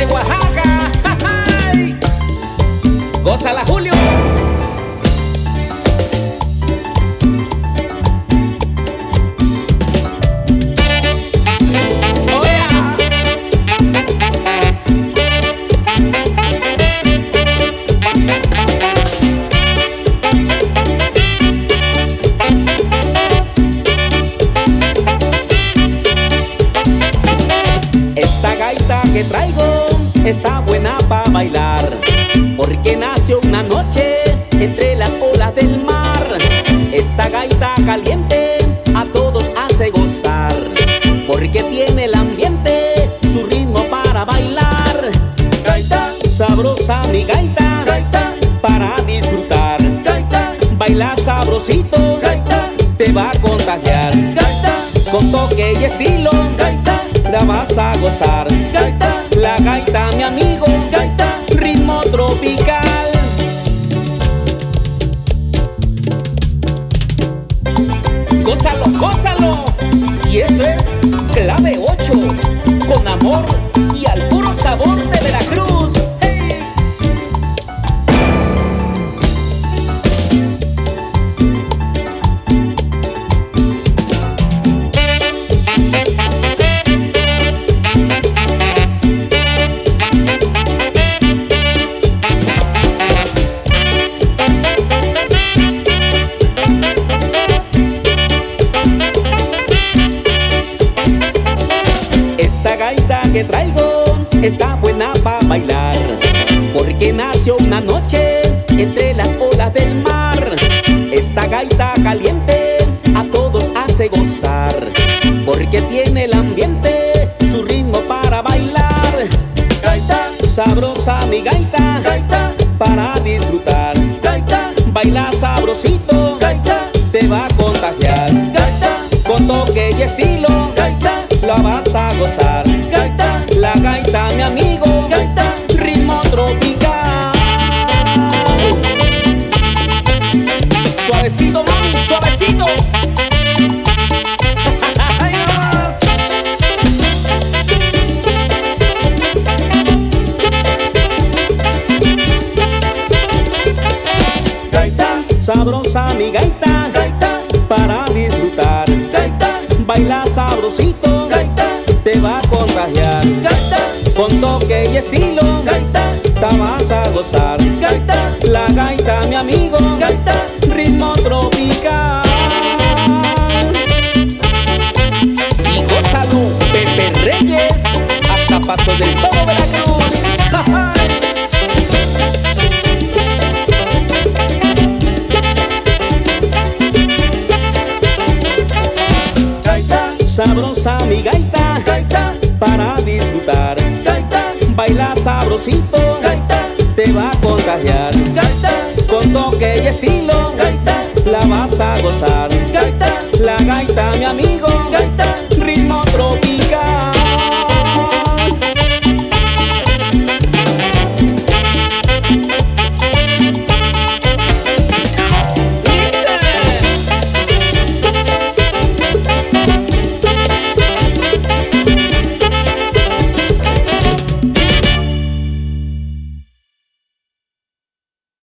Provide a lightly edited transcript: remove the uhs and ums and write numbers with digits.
de Oaxaca. ¡Ay! Gózala, Julio. Esta gaita que traigo está buena para bailar, porque nació una noche entre las olas del mar. Esta gaita caliente a todos hace gozar, porque tiene el ambiente, su ritmo para bailar. Gaita sabrosa, mi gaita, gaita para disfrutar. Gaita baila sabrosito, gaita te va a contagiar. Gaita con toque y estilo, gaita la vas a gozar. Gaita, la gaita, mi amigo, gaita, ritmo tropical. Gózalo, gózalo. Y esto es Clave 8, con amor y al puro sabor de Veracruz. ¡Hey! Esta gaita que traigo está buena para bailar, porque nació una noche entre las olas del mar. Esta gaita caliente a todos hace gozar, porque tiene el ambiente, su ritmo para bailar. Gaita sabrosa, mi gaita, gaita para disfrutar. Gaita baila sabrosito, gaita te va a contagiar. Gaita con toque y estilo, gaita la vas a gozar. Gaita, la gaita, mi amigo, gaita, ritmo tropical. Suavecito, mami, suavecito. ¡Ay, nomás! Gaita sabrosa, mi gaita, gaita para disfrutar. Gaita baila sabrosito, gaita te va a contagiar. Gaita con toque y estilo, gaita te vas a gozar. Gaita, la gaita, mi amigo, gaita, ritmo tropical. Y gózalo, Pepe Reyes, hasta Paso del Toro, Veracruz. Sabrosa, mi gaita, gaita para disfrutar. Gaita baila sabrosito, gaita te va a contagiar.